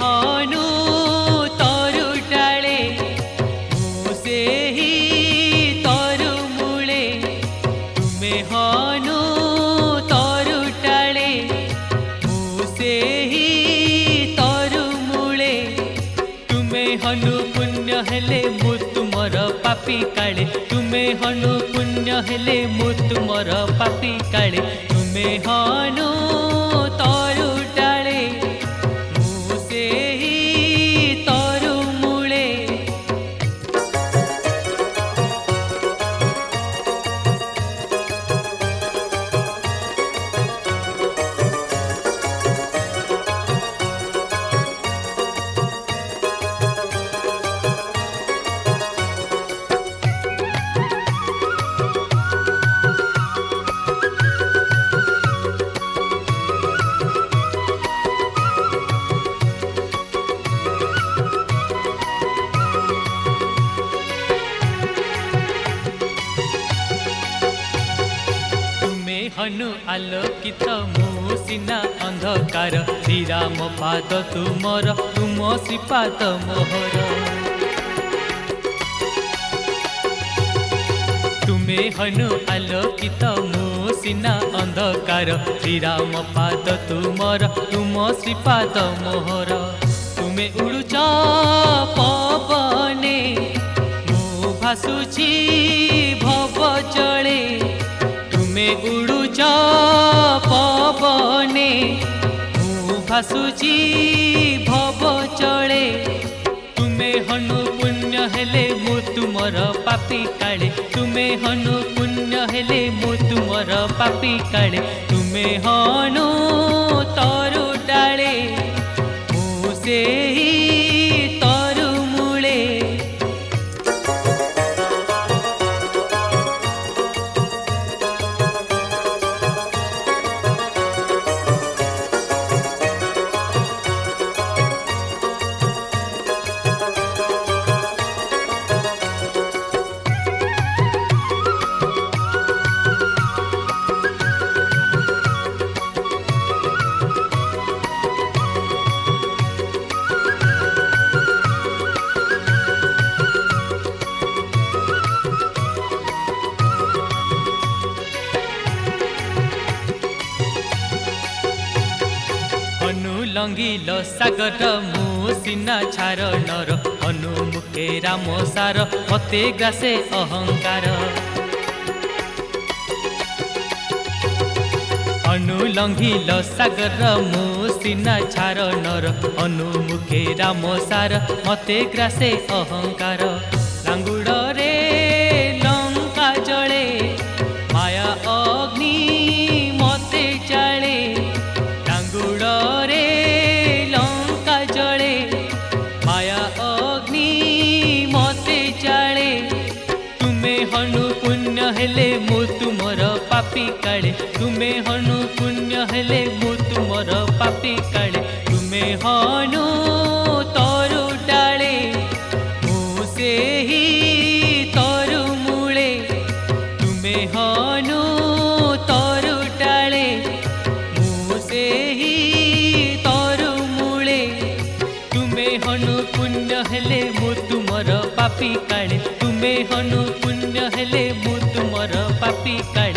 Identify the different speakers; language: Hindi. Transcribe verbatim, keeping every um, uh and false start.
Speaker 1: हनु तरु डाले मु सेही तरु मूले तुमे हनु तरु डाले मु सेही तरु मूले तुमे हनु पुण्य हेले मु तुमर पापी काले तुमे हनु पुण्य हेले मु तुमर पापी काले तुमे हनु तरु डाले मु सेही तरु मूले। हनु आलोकित मु सिना अंधकार श्रीराम पाद तुमर तुम श्रीपाद मोहर तुमे हनु आलोकित मु सिना अंधकार श्रीराम पाद तुमर तुम श्रीपाद मोहर तुमे उड़ुच पवने मु भासुची भव जले तुमे उड़ुच पवने मु भासुची भव चले तुमे हनु पुण्य हेले मु तुमर पापी काले तुमे हनु पुण्य हेले मु तुमर पापी काले तुमे हनु तरु डाले मु सेही तरु मूले। लंघिल सागर मु सिना छार नर हनु मुखे राम सार मते ग्रासे अहंकार हनु लंघिल सागर मु सिना छार नर हनु मुखे राम सार मते ग्रासे अहंकार लांगुड़ रे लंका जले माया अग्नि मते जाले लांगुड़ रे लंका जले माया अग्नि मते जाले तुमे हनु पुण्य हेले मु तुमर पापी काले तुमे हनु पुण्य हेले मु तुमर पापी काले तुमे हनु तरु डाले मु सेही तरु मूले तुमे हनु तरु डाले मु सेही तरु मूले तुमे हनु पुण्य हेले मु तुमर पापी काले तुमे हनु पुण्य हेले मु तुमर पापी काले।